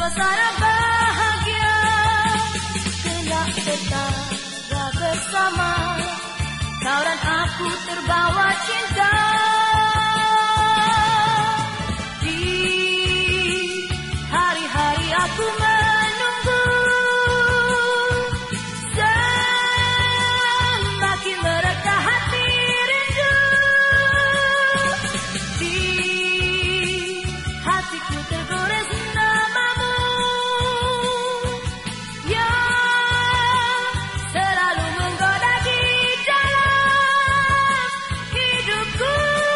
suasana bahagia, kelak tetangga bersama, kau dan aku terbawa cinta. Di hari-hari aku menunggu, semakin mereka hati rindu. Di hatiku tergores namamu, yang selalu menggoda di dalam hidupku.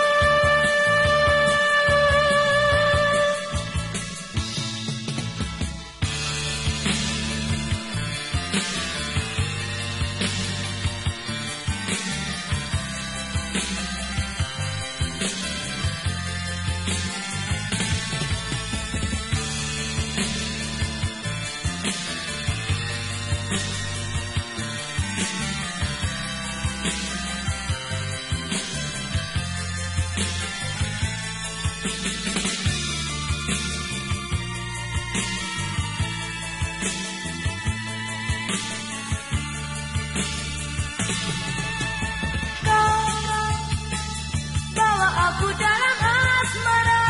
Aku dalam asmara,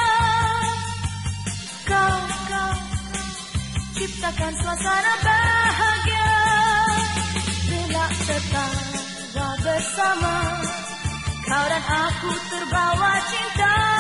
kau ciptakan suasana bahagia, kelak tetangga bersama, kau dan aku terbawa cinta.